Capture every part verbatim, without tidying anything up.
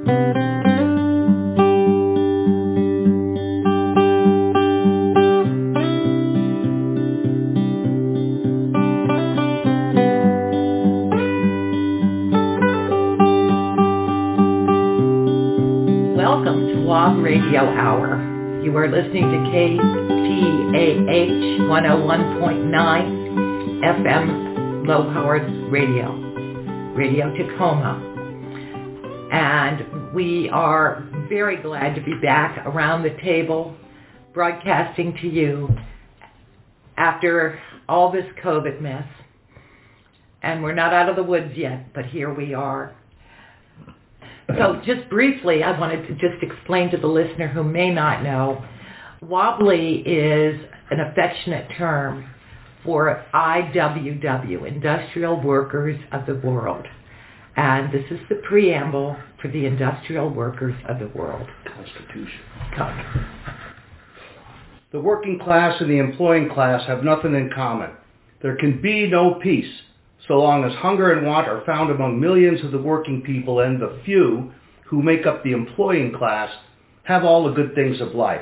Welcome to W A B Radio Hour. You are listening to K T A H one oh one point nine F M low-powered radio, Radio Tacoma. And we are very glad to be back around the table broadcasting to you after all this COVID mess. And we're not out of the woods yet, but here we are. So just briefly, I wanted to just explain to the listener who may not know, wobbly is an affectionate term for I W W, Industrial Workers of the World. And this is the preamble for the Industrial Workers of the World Constitution. Con- The working class and the employing class have nothing in common. There can be no peace so long as hunger and want are found among millions of the working people, and the few who make up the employing class have all the good things of life.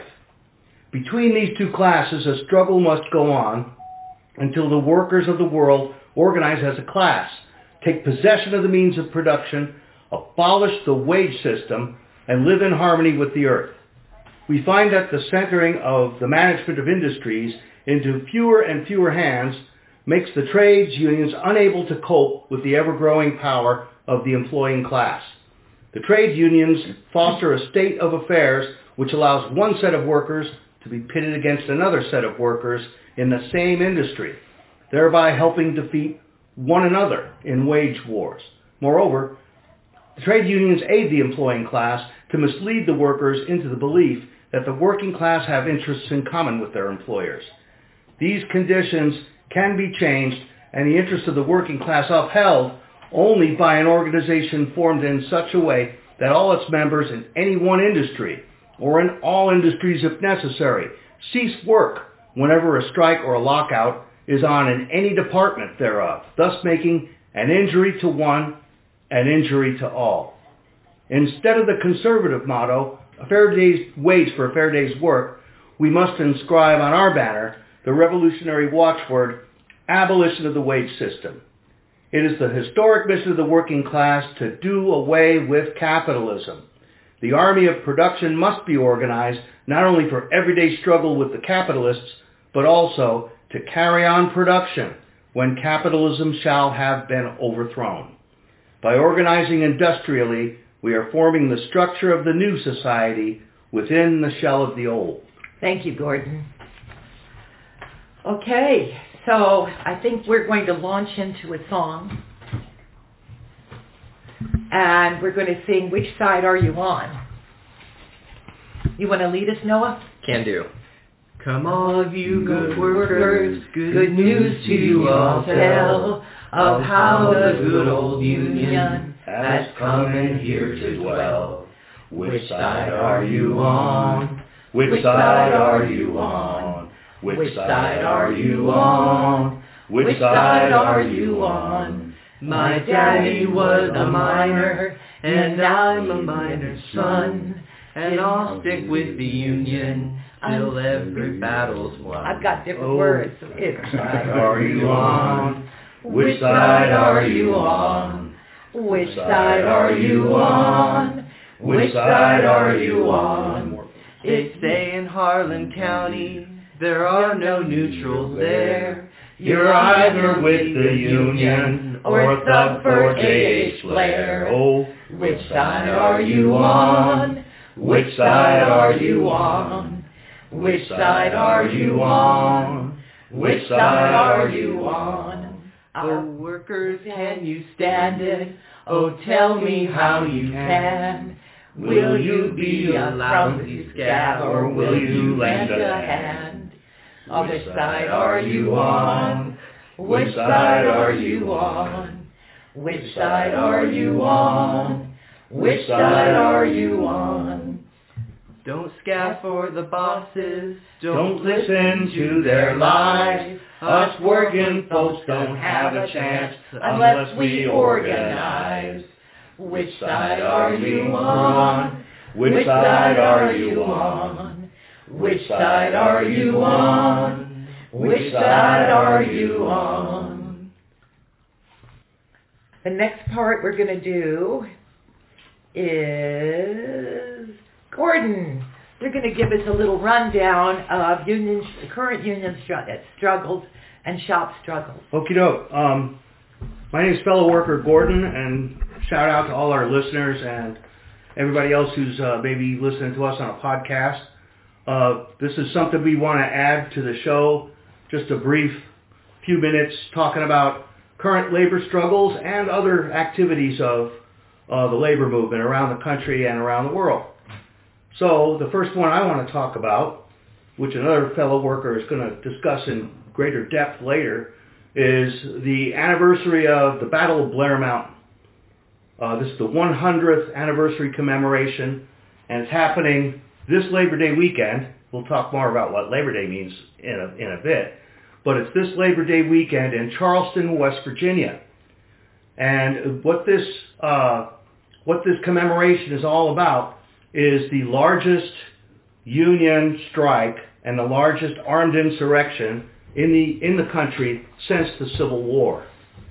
Between these two classes, a struggle must go on until the workers of the world organize as a class, take possession of the means of production, abolish the wage system, and live in harmony with the earth. We find that the centering of the management of industries into fewer and fewer hands makes the trades unions unable to cope with the ever-growing power of the employing class. The trade unions foster a state of affairs which allows one set of workers to be pitted against another set of workers in the same industry, thereby helping defeat one another in wage wars. Moreover, the trade unions aid the employing class to mislead the workers into the belief that the working class have interests in common with their employers. These conditions can be changed and the interests of the working class upheld only by an organization formed in such a way that all its members in any one industry, or in all industries if necessary, cease work whenever a strike or a lockout is on in any department thereof, thus making an injury to one an injury to all. Instead of the conservative motto, a fair day's wage for a fair day's work, we must inscribe on our banner the revolutionary watchword, abolition of the wage system. It is the historic mission of the working class to do away with capitalism. The army of production must be organized not only for everyday struggle with the capitalists, but also to carry on production when capitalism shall have been overthrown. By organizing industrially, we are forming the structure of the new society within the shell of the old. Thank you, Gordon. Okay, so I think we're going to launch into a song. And we're going to sing Which Side Are You On? You want to lead us, Noah? Can do. Come all you good workers, good news to you all tell of how the good old Union has come in here to dwell. Which side are you on? Which side are you on? Which side are you on? Which side are you on? My daddy was a miner, and I'm a miner's son, and I'll stick with the Union till every battle's won. I've got different Oh, words. Which side are you on? Which side are you on? Which side are you on? Which side are you on? It's say in Harlan County, there are no neutrals there. You're either with the Union or a thug for A H Blair. Oh, which side are you on? Which side are you on? Which side are you on? Which side are you on? Oh, workers, can you stand it? Oh, tell me how you can. Will you be a lousy scab, or will you lend a hand? Which side are you on? Which side are you on? Which side are you on? Which side are you on? Don't scab for the bosses, don't listen to their lies. Us working folks don't have a chance unless we organize. Which side are you on? Which side are you on? Which side are you on? Which side are you on? The next part we're going to do is Gordon. They're going to give us a little rundown of union, current union struggles and shop struggles. Okie doke. Um, my name is fellow worker Gordon, and shout out to all our listeners and everybody else who's uh, maybe listening to us on a podcast. Uh, this is something we want to add to the show, just a brief few minutes talking about current labor struggles and other activities of uh, the labor movement around the country and around the world. So the first one I want to talk about, which another fellow worker is going to discuss in greater depth later, is the anniversary of the Battle of Blair Mountain. Uh, this is the one hundredth anniversary commemoration, and it's happening this Labor Day weekend. We'll talk more about what Labor Day means in a, in a bit. But it's this Labor Day weekend in Charleston, West Virginia. And what this, uh, what this commemoration is all about is the largest union strike and the largest armed insurrection in the in the country since the Civil War.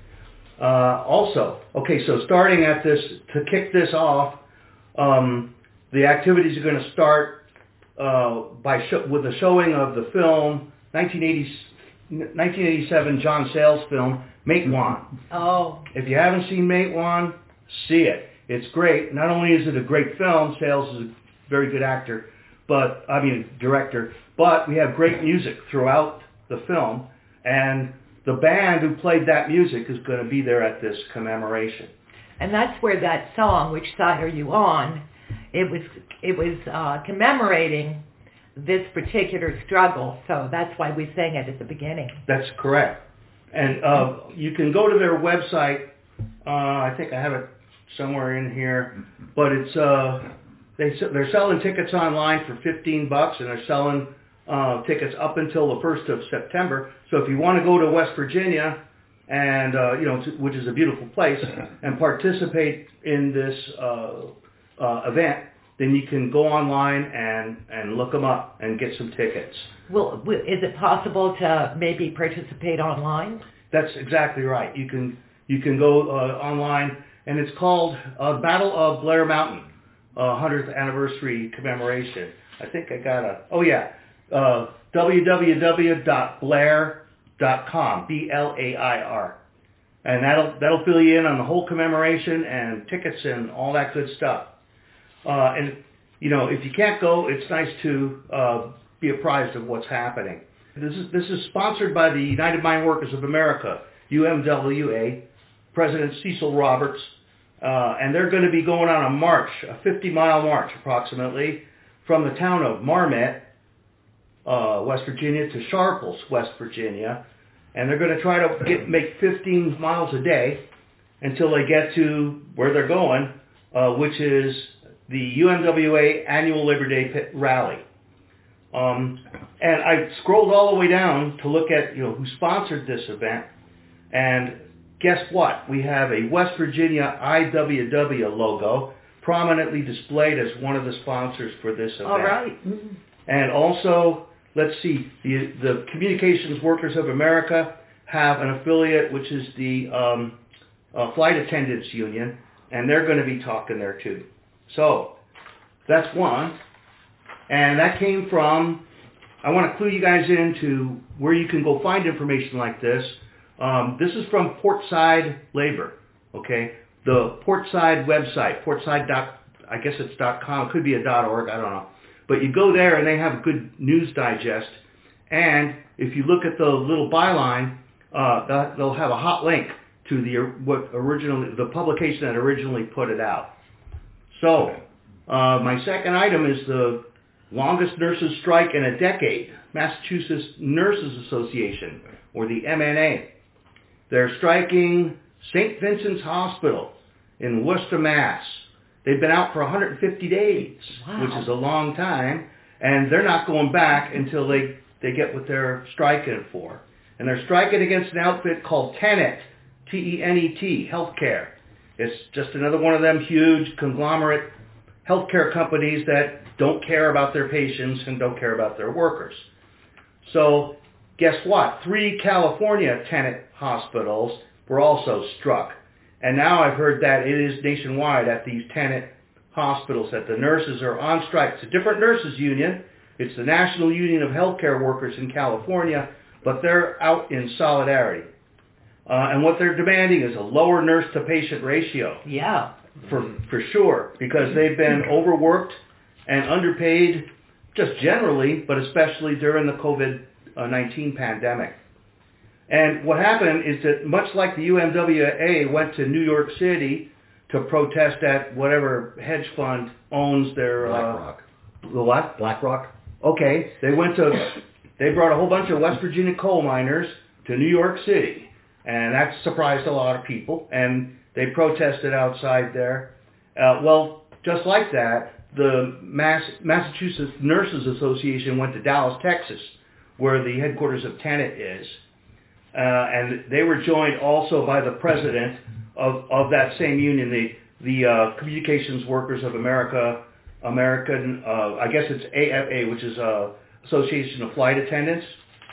Uh, also, okay, so starting at this, to kick this off, um, the activities are going to start uh, by sh- with the showing of the film, nineteen eighty-seven John Sayles film, Matewan. Oh. If you haven't seen Matewan, see it. It's great. Not only is it a great film, Sayles is a very good actor, but I mean director, but we have great music throughout the film, and the band who played that music is going to be there at this commemoration. And that's where that song, Which Side Are You On? It was it was uh, commemorating this particular struggle, so that's why we sang it at the beginning. That's correct. And uh, you can go to their website. Uh, I think I have it somewhere in here, but it's uh, they they're selling tickets online for fifteen bucks, and they're selling uh, tickets up until the first of September. So if you want to go to West Virginia, and uh, you know, which is a beautiful place, and participate in this uh, uh, event, then you can go online and and look them up and get some tickets. Well, is it possible to maybe participate online? That's exactly right. You can you can go uh, online. And it's called uh, Battle of Blair Mountain, uh, one hundredth anniversary commemoration. I think I got a, oh yeah, uh, w w w dot blair dot com, B L A I R. And that'll that'll fill you in on the whole commemoration and tickets and all that good stuff. Uh, and, you know, if you can't go, it's nice to uh, be apprised of what's happening. This is, this is sponsored by the United Mine Workers of America, U M W A, President Cecil Roberts, uh, and they're going to be going on a march, a fifty-mile march approximately, from the town of Marmet, uh, West Virginia, to Sharples, West Virginia, and they're going to try to get make fifteen miles a day until they get to where they're going, uh, which is the U M W A Annual Labor Day Pit Rally. Um, and I scrolled all the way down to look at, you know, who sponsored this event, and guess what? We have a West Virginia I W W logo prominently displayed as one of the sponsors for this event. All right. And also, let's see, the, the Communications Workers of America have an affiliate, which is the um, uh, Flight Attendants Union, and they're going to be talking there too. So, that's one. And that came from, I want to clue you guys into where you can go find information like this. Um, this is from Portside Labor, okay? The Portside website, portside dot, I guess it's .com, it could be a .org, I don't know. But you go there and they have a good news digest. And if you look at the little byline, uh, they'll have a hot link to the what originally the publication that originally put it out. So, uh, my second item is the longest nurses strike in a decade, Massachusetts Nurses Association, or the M N A. They're striking Saint Vincent's Hospital in Worcester, Mass. They've been out for one hundred fifty days, wow. which is a long time, and they're not going back until they, they get what they're striking for. And they're striking against an outfit called Tenet, T E N E T, Healthcare. It's just another one of them huge conglomerate healthcare companies that don't care about their patients and don't care about their workers. So guess what? Three California Tenet hospitals were also struck. And now I've heard that it is nationwide at these Tenet hospitals that the nurses are on strike. It's a different nurses union. It's the National Union of Healthcare Workers in California, but they're out in solidarity. Uh, and what they're demanding is a lower nurse-to-patient ratio. Yeah. For, for sure, because they've been overworked and underpaid just generally, but especially during the COVID nineteen pandemic. And what happened is that much like the U M W A went to New York City to protest at whatever hedge fund owns their... BlackRock. Uh, the what? BlackRock. Okay, they went to... They brought a whole bunch of West Virginia coal miners to New York City, and that surprised a lot of people, and they protested outside there. Uh, well, just like that, the Mass- Massachusetts Nurses Association went to Dallas, Texas, where the headquarters of Tenet is. Uh, and they were joined also by the president of, of that same union, the, the uh, Communications Workers of America, American, uh, I guess it's A F A, which is uh, Association of Flight Attendants.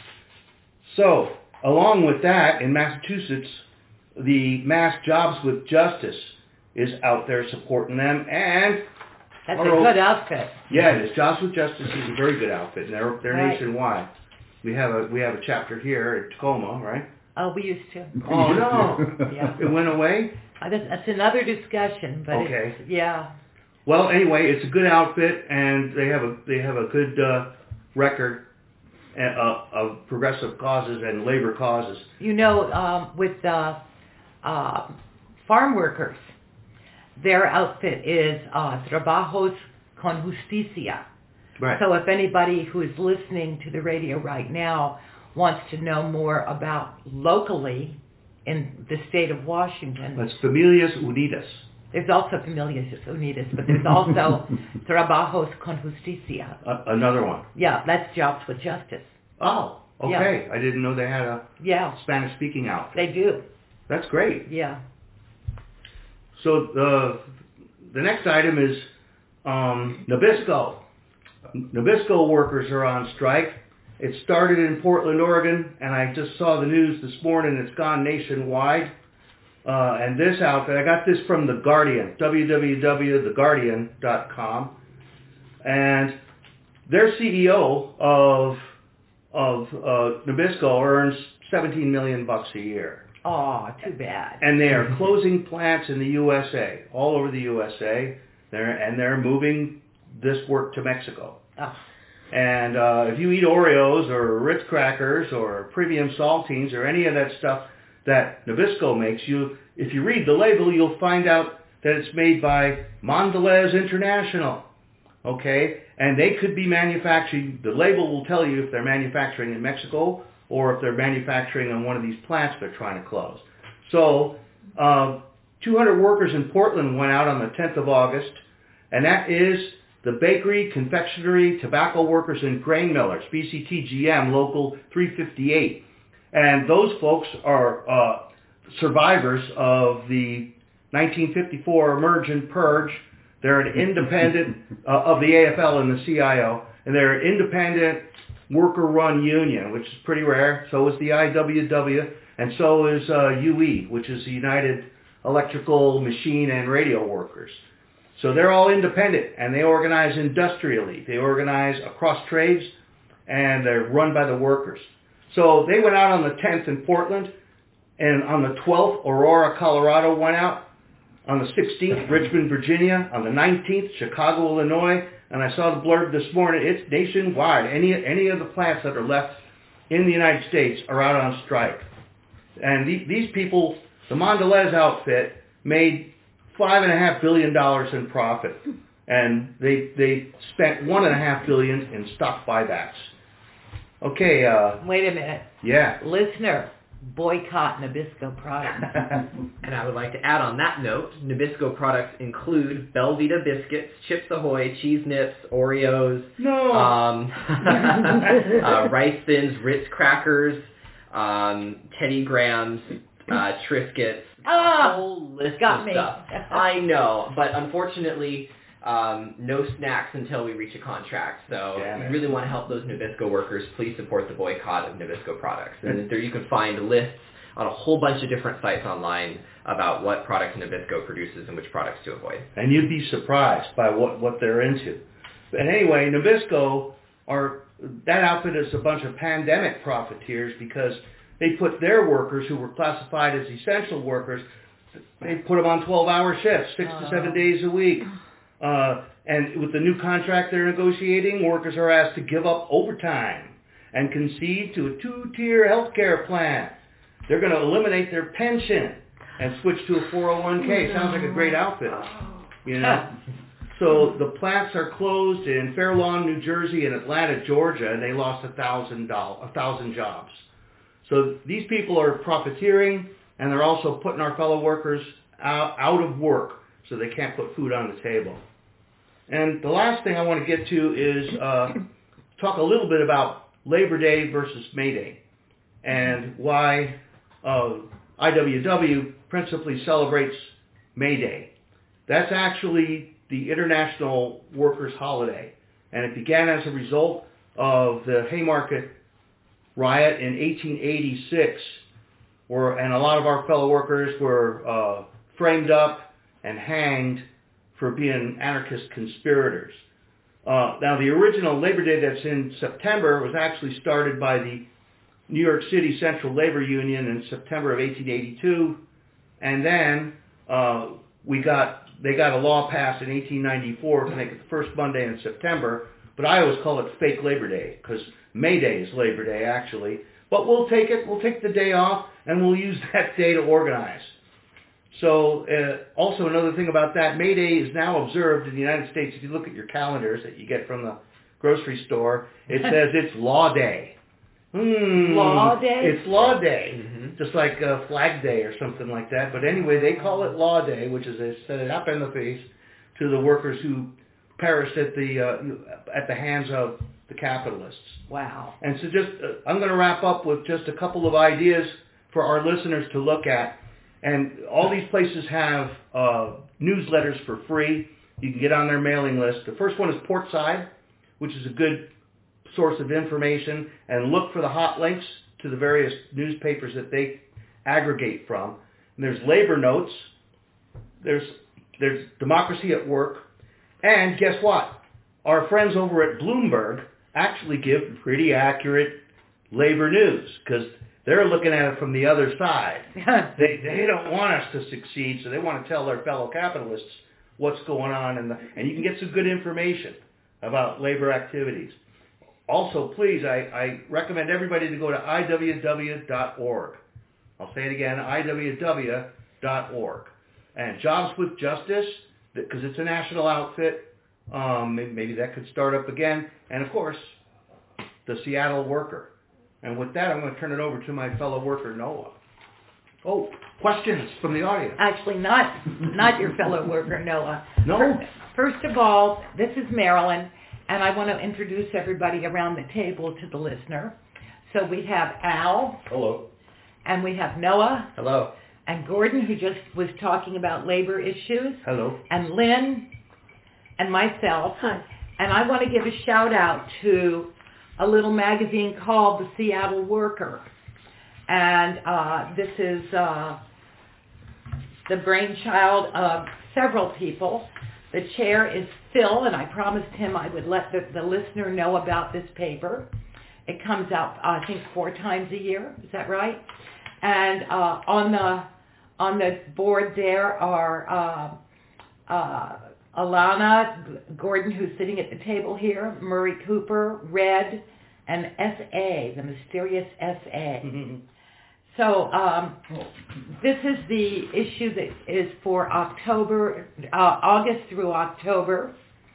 So, along with that, in Massachusetts, the Mass Jobs with Justice is out there supporting them, and that's a good outfit. Yeah, it is. Jobs with Justice is a very good outfit, and they're they're right. nationwide. We have a we have a chapter here at Tacoma, right? Oh, we used to. Oh no, yeah. It went away. Uh, that's, that's another discussion, but okay. It's, yeah. Well, anyway, it's a good outfit, and they have a they have a good uh, record uh, of progressive causes and labor causes. You know, um, with uh, uh, farm workers, their outfit is uh, Trabajos con Justicia. Right. So if anybody who is listening to the radio right now wants to know more about locally in the state of Washington, that's Familias Unidas. There's also Familias Unidas, but there's also Trabajos con Justicia. Uh, another one. Yeah, that's Jobs with Justice. Oh, okay. Yeah. I didn't know they had a yeah. Spanish-speaking outfit. They do. That's great. Yeah. So the the next item is um, Nabisco. Nabisco workers are on strike. It started in Portland, Oregon, and I just saw the news this morning. It's gone nationwide. Uh, and this outfit, I got this from The Guardian, w w w dot the guardian dot com. And their C E O of of uh, Nabisco earns seventeen million bucks a year. Oh, too bad. And they are closing plants in the U S A, all over the U S A. They're, and they're moving this work to Mexico. Oh. And uh, if you eat Oreos or Ritz crackers or premium saltines or any of that stuff that Nabisco makes, you if you read the label, you'll find out that it's made by Mondelez International. Okay? And they could be manufacturing, the label will tell you if they're manufacturing in Mexico or if they're manufacturing on one of these plants they're trying to close. So, uh, two hundred workers in Portland went out on the tenth of August, and that is the bakery, confectionery, tobacco workers, and grain millers, B C T G M, Local three fifty-eight. And those folks are uh, survivors of the nineteen fifty-four Merge and Purge. They're an independent uh, of the A F L and the C I O, and they're an independent worker-run union, which is pretty rare. So is the I W W, and so is uh, U E, which is the United Electrical, Machine, and Radio Workers. So they're all independent, and they organize industrially. They organize across trades, and they're run by the workers. So they went out on the tenth in Portland, and on the twelfth, Aurora, Colorado went out. On the sixteenth, Richmond, Virginia. On the nineteenth, Chicago, Illinois. And I saw the blurb this morning. It's nationwide. Any any of the plants that are left in the United States are out on strike. And the, these people, the Mondelez outfit, made five and a half billion dollars in profit, and they they spent one and a half billion in stock buybacks. Okay. Uh, Wait a minute. Yeah. Listener, boycott Nabisco products. And I would like to add on that note, Nabisco products include Belvita biscuits, Chips Ahoy, Cheese Nips, Oreos, no, um, uh, Rice Thins, Ritz crackers, um, Teddy Grahams, uh, Triscuits, Ah, a whole list got of me. stuff. I know, but unfortunately, um, no snacks until we reach a contract. So Damn if it. you really want to help those Nabisco workers, please support the boycott of Nabisco products. And there you can find lists on a whole bunch of different sites online about what products Nabisco produces and which products to avoid. And you'd be surprised by what, what they're into. But anyway, Nabisco, are, that outfit is a bunch of pandemic profiteers because they put their workers who were classified as essential workers, they put them on twelve-hour shifts, six to seven days a week. Uh, and with the new contract they're negotiating, workers are asked to give up overtime and concede to a two-tier health care plan. They're going to eliminate their pension and switch to a four oh one k. Sounds like a great outfit, you know. So the plants are closed in Fair Lawn, New Jersey, and Atlanta, Georgia, and they lost a thousand dollars, a thousand jobs. So these people are profiteering, and they're also putting our fellow workers out, out of work, so they can't put food on the table. And the last thing I want to get to is uh, talk a little bit about Labor Day versus May Day, and why uh, I W W principally celebrates May Day. That's actually the International Workers' Holiday, and it began as a result of the Haymarket riot in eighteen eighty-six, where and a lot of our fellow workers were uh, framed up and hanged for being anarchist conspirators. Uh, now, the original Labor Day that's in September was actually started by the New York City Central Labor Union in September of eighteen eighty-two, and then uh, we got they got a law passed in eighteen ninety-four to make it the first Monday in September, but I always call it fake Labor Day because May Day is Labor Day actually. But we'll take it, we'll take the day off, and we'll use that day to organize. So uh, also another thing about that, May Day is now observed in the United States. If you look at your calendars that you get from the grocery store, it says it's Law Day. Hmm, Law Day? It's Law Day, Mm-hmm. just like uh, Flag Day or something like that. But anyway, they call it Law Day, which is they set it up in the face to the workers who perished at the uh, at the hands of the capitalists. Wow. And so just, uh, I'm going to wrap up with just a couple of ideas for our listeners to look at. And all these places have uh, newsletters for free. You can get on their mailing list. The first one is Portside, which is a good source of information. And look for the hot links to the various newspapers that they aggregate from. And there's Labor Notes. There's, there's Democracy at Work. And guess what? Our friends over at Bloomberg actually give pretty accurate labor news because they're looking at it from the other side. they they don't want us to succeed, so they want to tell their fellow capitalists what's going on, in the, and you can get some good information about labor activities. Also, please, I, I recommend everybody to go to I W W dot org. I'll say it again, I W W dot org. And Jobs with Justice, because it's a national outfit, um, maybe that could start up again. And of course, the Seattle Worker. And with that, I'm going to turn it over to my fellow worker, Noah. Oh, questions from the audience? Actually, not not your fellow worker, Noah. No? First, first of all, this is Marilyn, and I want to introduce everybody around the table to the listener. So we have Al. Hello. And we have Noah. Hello. And Gordon, who just was talking about labor issues. Hello. And Lynn. And myself. Hi. And I want to give a shout out to a little magazine called The Seattle Worker. And uh, this is uh, the brainchild of several people. The chair is Phil, and I promised him I would let the, the listener know about this paper. It comes out, I think, four times a year. Is that right? And uh, on the on the board there are uh, uh, Alana, Gordon, who's sitting at the table here, Murray Cooper, Red, and S A, the mysterious S A. So um, this is the issue that is for October, uh, August through October.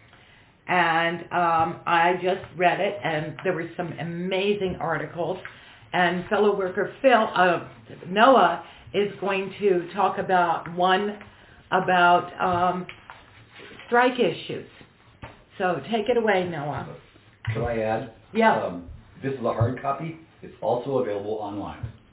And um, I just read it, and there were some amazing articles. And fellow worker Phil, uh, Noah, is going to talk about one about um, strike issues. So take it away, Noah. Can I add? Yeah. Um, this is a hard copy. It's also available online.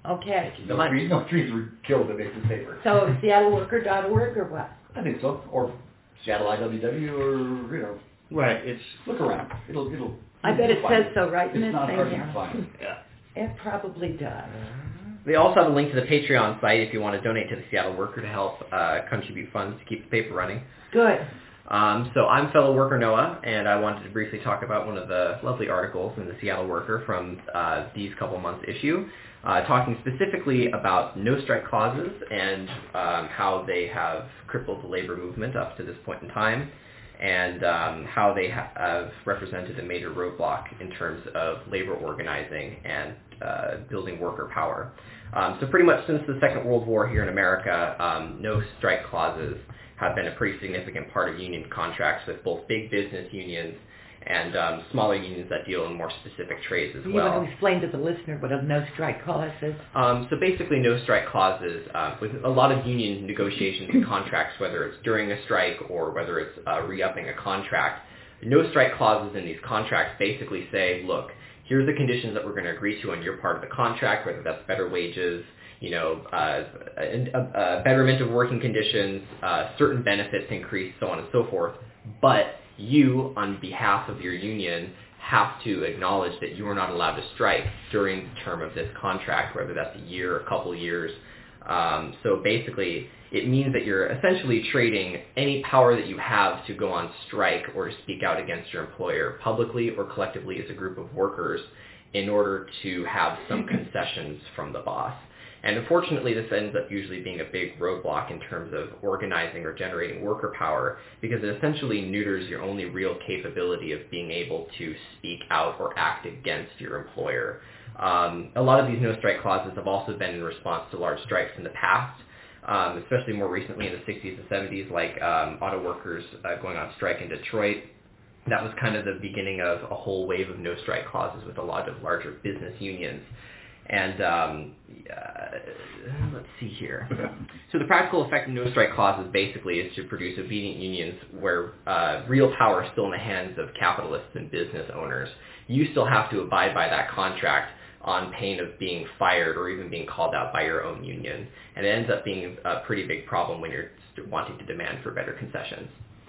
Okay. No trees, no trees were killed that makes this paper. So seattle worker dot org or what? I think so. Or Seattle I W W or, you know. Right, it's... Look around. It'll, it'll... I bet it find says so right in It's this not thing hard here. to find. Yeah. It probably does. We also have a link to the Patreon site if you want to donate to the Seattle Worker to help uh, contribute funds to keep the paper running. Good. Um, so I'm fellow worker Noah, and I wanted to briefly talk about one of the lovely articles in the Seattle Worker from uh, these couple months issue, uh, talking specifically about no-strike clauses and um, how they have crippled the labor movement up to this point in time, and um, how they ha- have represented a major roadblock in terms of labor organizing and uh, building worker power. Um, so pretty much since the Second World War here in America, um, no-strike clauses have been a pretty significant part of union contracts with both big business unions and um, smaller unions that deal in more specific trades as You well. want to explain to the listener what a no-strike clause is? Um, so basically no-strike clauses, uh, with a lot of union negotiations and contracts, whether it's during a strike or whether it's uh, re-upping a contract, no-strike clauses in these contracts basically say, look, here's the conditions that we're going to agree to on your part of the contract, whether that's better wages, you know, uh, a, a, a betterment of working conditions, uh, certain benefits increase, so on and so forth. But you, on behalf of your union, have to acknowledge that you are not allowed to strike during the term of this contract, whether that's a year or a couple years. Um, so basically, it means that you're essentially trading any power that you have to go on strike or to speak out against your employer publicly or collectively as a group of workers in order to have some concessions from the boss. And unfortunately, this ends up usually being a big roadblock in terms of organizing or generating worker power because it essentially neuters your only real capability of being able to speak out or act against your employer. Um, a lot of these no-strike clauses have also been in response to large strikes in the past, um, especially more recently in the sixties and seventies, like um, auto workers uh, going on strike in Detroit. That was kind of the beginning of a whole wave of no-strike clauses with a lot of larger business unions. And um, uh, let's see here. So the practical effect of no-strike clauses basically is to produce obedient unions where uh, real power is still in the hands of capitalists and business owners. You still have to abide by that contract on pain of being fired or even being called out by your own union. And it ends up being a pretty big problem when you're wanting to demand for better concessions.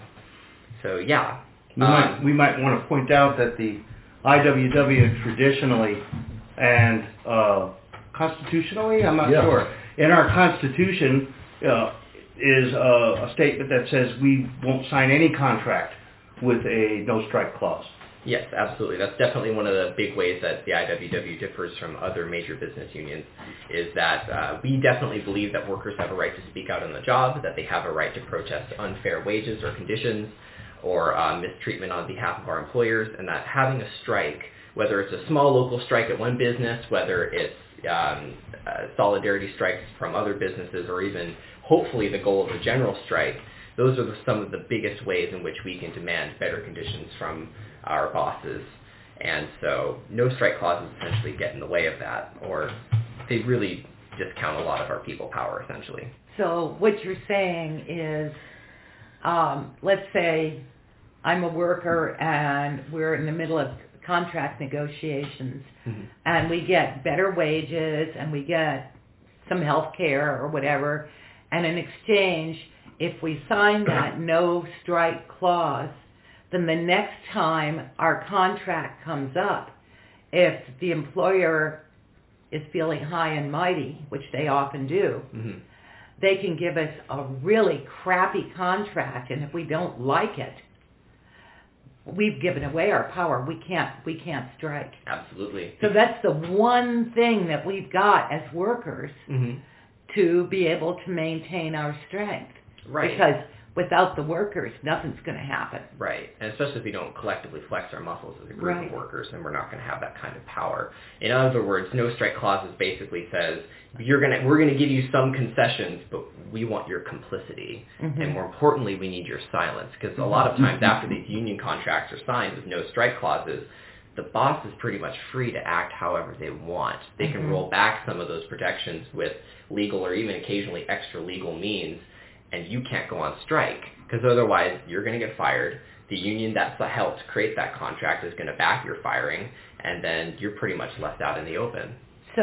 So yeah. We, um, might, we might want to point out that the I W W traditionally and uh, constitutionally, I'm not Yeah. sure, in our Constitution uh, is a, a statement that says we won't sign any contract with a no-strike clause. Yes, absolutely. That's definitely one of the big ways that the I W W differs from other major business unions is that uh, we definitely believe that workers have a right to speak out on the job, that they have a right to protest unfair wages or conditions or uh, mistreatment on behalf of our employers, and that having a strike, whether it's a small local strike at one business, whether it's um, uh, solidarity strikes from other businesses, or even hopefully the goal of a general strike, those are the, some of the biggest ways in which we can demand better conditions from our bosses. And so no strike clauses essentially get in the way of that, or they really discount a lot of our people power, essentially. So what you're saying is, um, let's say I'm a worker and we're in the middle of contract negotiations, mm-hmm. and we get better wages and we get some health care or whatever, and in exchange, if we sign that no strike clause, then the next time our contract comes up, if the employer is feeling high and mighty, which they often do, mm-hmm. they can give us a really crappy contract, and if we don't like it, we've given away our power. We can't we can't strike. Absolutely. So that's the one thing that we've got as workers mm-hmm. to be able to maintain our strength. Right. Because without the workers, nothing's going to happen. Right. And especially if we don't collectively flex our muscles as a group right. of workers, then we're not going to have that kind of power. In other words, no strike clauses basically says you're going to we're going to give you some concessions, but we want your complicity. Mm-hmm. And more importantly, we need your silence, because a lot of times after these union contracts are signed with no strike clauses, the boss is pretty much free to act however they want. They can mm-hmm. roll back some of those protections with legal or even occasionally extra legal means, and you can't go on strike, because otherwise you're going to get fired. The union that helped create that contract is going to back your firing, and then you're pretty much left out in the open. So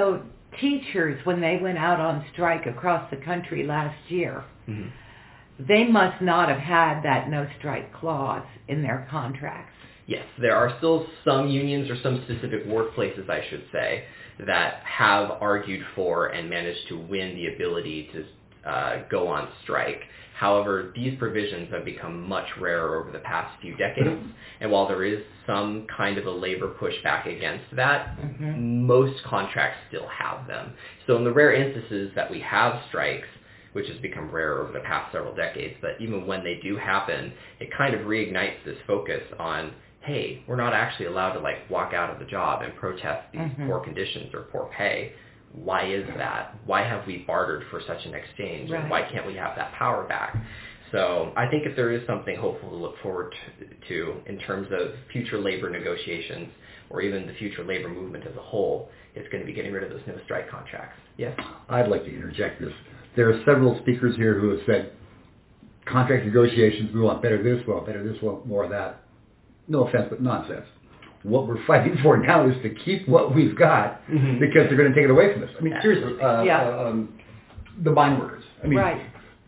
teachers, when they went out on strike across the country last year, Mm-hmm. they must not have had that no strike clause in their contracts. Yes, there are still some unions or some specific workplaces, I should say, that have argued for and managed to win the ability to uh, go on strike. However, these provisions have become much rarer over the past few decades, and while there is some kind of a labor pushback against that, mm-hmm. most contracts still have them. So in the rare instances that we have strikes, which has become rare over the past several decades, but even when they do happen, it kind of reignites this focus on, hey, we're not actually allowed to like walk out of the job and protest these mm-hmm. poor conditions or poor pay. Why is that? Why have we bartered for such an exchange? Right. And why can't we have that power back? So I think if there is something hopeful to look forward to, to in terms of future labor negotiations or even the future labor movement as a whole, it's going to be getting rid of those no strike contracts. Yes? I'd like to interject this. There are several speakers here who have said contract negotiations, we want better this, we want better this, we want more of that. No offense, but nonsense. What we're fighting for now is to keep what we've got mm-hmm. because they're going to take it away from us. I mean, seriously, uh, yeah. uh, um, the mine workers. I mean, right.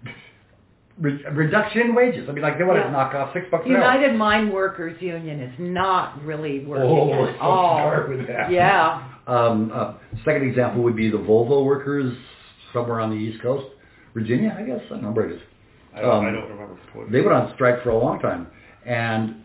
re- reduction in wages. I mean, like they want yeah. to knock off six bucks an hour. hour. United Mine Workers Union is not really working oh, at all. Start with that. Yeah. Um, uh, second example would be the Volvo workers somewhere on the East Coast, Virginia, I guess. I don't know where it is. I don't, um, I don't remember. They went on strike for a long time, and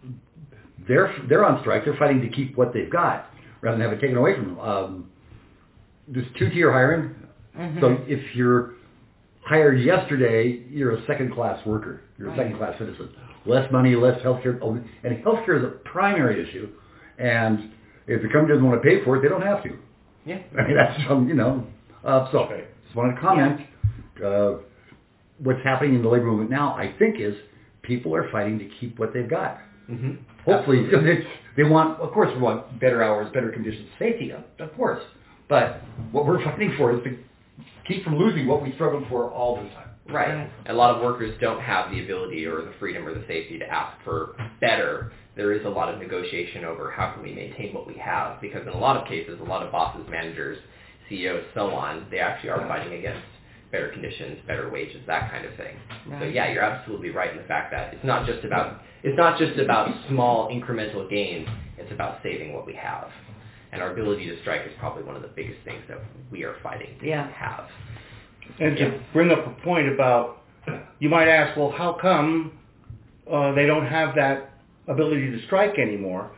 They're they're on strike. They're fighting to keep what they've got rather than have it taken away from them. Um, there's two-tier hiring. Mm-hmm. So if you're hired yesterday, you're a second-class worker. You're a right. second-class citizen. Less money, less health care. Oh, and health care is a primary issue. And if the company doesn't want to pay for it, they don't have to. Yeah. I mean, that's, um, you know. Uh, so okay. just wanted to comment. Yeah. Uh, what's happening in the labor movement now, I think, is people are fighting to keep what they've got. Mm-hmm. Hopefully, they, they want, of course, we want better hours, better conditions, safety, of course. But what we're fighting for is to keep from losing what we struggled for all the time. Right. A lot of workers don't have the ability or the freedom or the safety to ask for better. There is a lot of negotiation over how can we maintain what we have, because in a lot of cases, a lot of bosses, managers, C E Os, so on, they actually are fighting against better conditions, better wages, that kind of thing. Right. So yeah, you're absolutely right in the fact that it's not just about it's not just about small incremental gains, it's about saving what we have. And our ability to strike is probably one of the biggest things that we are fighting to yeah. have. And to bring up a point about, you might ask, well, how come uh, they don't have that ability to strike anymore?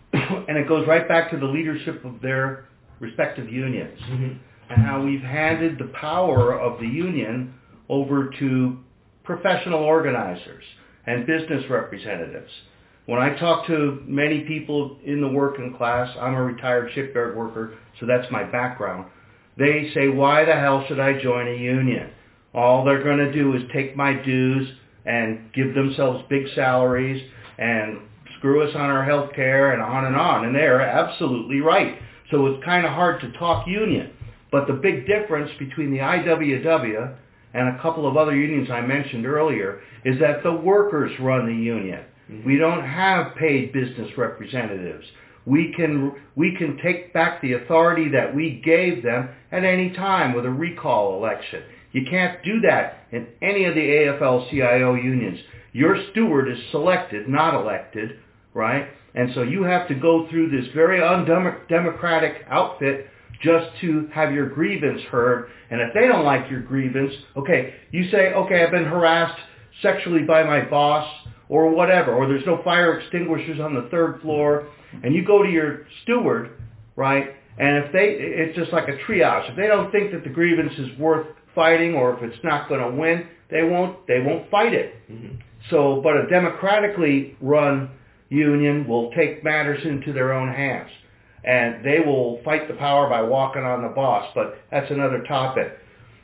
And it goes right back to the leadership of their respective unions. Mm-hmm. And how we've handed the power of the union over to professional organizers and business representatives. When I talk to many people in the working class, I'm a retired shipyard worker, so that's my background, they say, why the hell should I join a union? All they're going to do is take my dues and give themselves big salaries and screw us on our health care and on and on. And they're absolutely right. So it's kind of hard to talk union. But the big difference between the I W W and a couple of other unions I mentioned earlier is that the workers run the union. Mm-hmm. We don't have paid business representatives. We can we can take back the authority that we gave them at any time with a recall election. You can't do that in any of the A F L C I O unions. Your steward is selected, not elected, right? And so you have to go through this very undemocratic outfit just to have your grievance heard. And if they don't like your grievance, okay, you say, okay, I've been harassed sexually by my boss or whatever, or there's no fire extinguishers on the third floor, and you go to your steward, right, and if they, it's just like a triage. If they don't think that the grievance is worth fighting or if it's not going to win, they won't, they won't fight it. Mm-hmm. So, but a democratically run union will take matters into their own hands. And they will fight the power by walking on the boss, but that's another topic.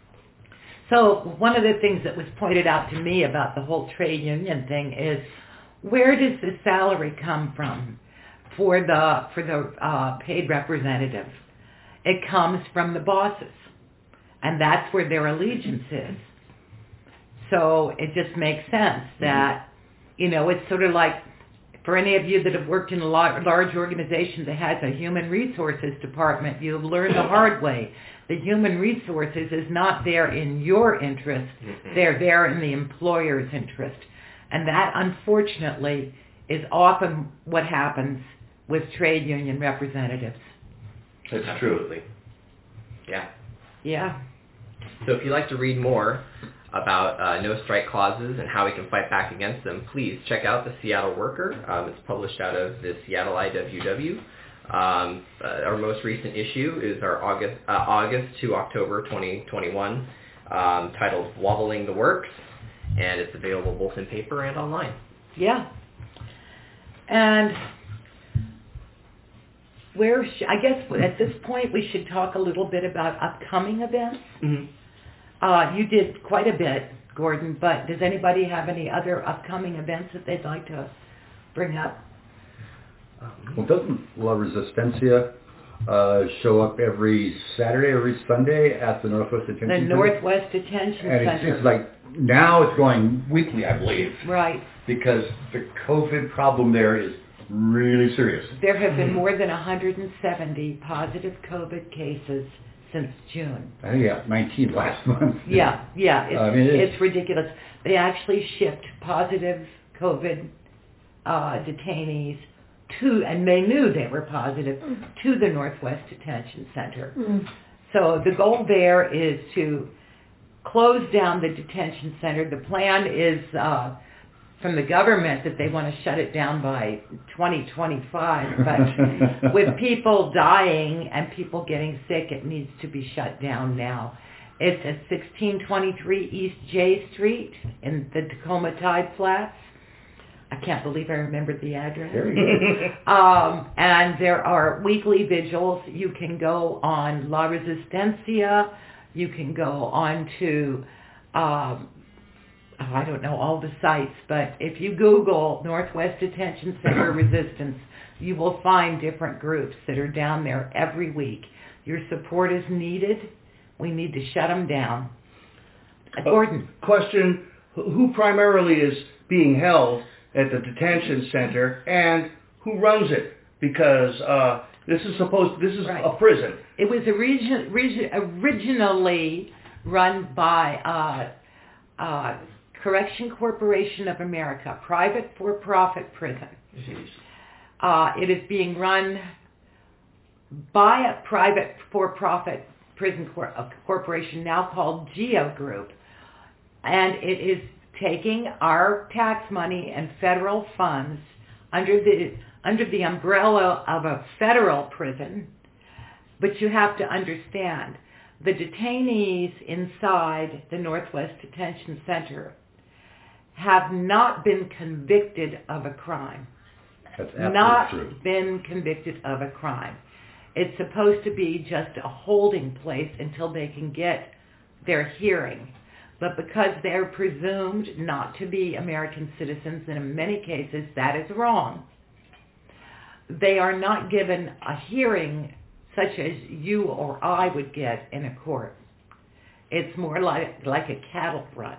So one of the things that was pointed out to me about the whole trade union thing is, where does the salary come from for the for the uh, paid representative? It comes from the bosses, and that's where their allegiance is. So it just makes sense that, you know, it's sort of like For any of you that have worked in a large organization that has a human resources department, you've learned the hard way. The human resources is not there in your interest. Mm-hmm. They're there in the employer's interest. And that, unfortunately, is often what happens with trade union representatives. That's Absolutely. Yeah. Yeah. So if you'd like to read more about uh, no strike clauses and how we can fight back against them, please check out the Seattle Worker. Um, it's published out of the Seattle I W W. Um, uh, our most recent issue is our August uh, August to October twenty twenty-one, um, titled "Wobbling the Works," and it's available both in paper and online. Yeah. And where sh- I guess at this point we should talk a little bit about upcoming events. Mm-hmm. Uh, you did quite a bit, Gordon, but does anybody have any other upcoming events that they'd like to bring up? Well, doesn't La Resistencia uh, show up every Saturday, every Sunday at the Northwest Detention The Center? Northwest Detention and Center. And it's, it's like, now it's going weekly, I believe. Right. Because the COVID problem there is really serious. There have been more than one hundred seventy positive COVID cases since June. I think, yeah, nineteen last month. Yeah, yeah, it's, I mean, it's, it's ridiculous. They actually shipped positive COVID uh, detainees to, and they knew they were positive, to the Northwest Detention Center. Mm. So the goal there is to close down the detention center. The plan is uh, from the government that they want to shut it down by twenty twenty-five, but with people dying and people getting sick, it needs to be shut down now. It's at sixteen twenty-three East J Street in the Tacoma Tide Flats. I can't believe I remembered the address. There you go. um, and there are weekly vigils. You can go on La Resistencia. You can go on to, um, oh, I don't know all the sites, but if you Google Northwest Detention Center Resistance, you will find different groups that are down there every week. Your support is needed. We need to shut them down. Uh, Gordon. Uh, question, who primarily is being held at the detention center, and who runs it? Because uh, this is supposed, this is right. a prison. It was origi- origi- originally run by uh, uh, Correction Corporation of America, private for-profit prison. Uh, it is being run by a private for-profit prison cor- uh, corporation now called Geo Group, and it is taking our tax money and federal funds under the under the umbrella of a federal prison. But you have to understand, the detainees inside the Northwest Detention Center have not been convicted of a crime. That's absolutely not true. been convicted of a crime. It's supposed to be just a holding place until they can get their hearing. But because they're presumed not to be American citizens, and in many cases that is wrong, they are not given a hearing such as you or I would get in a court. It's more like, like a cattle run.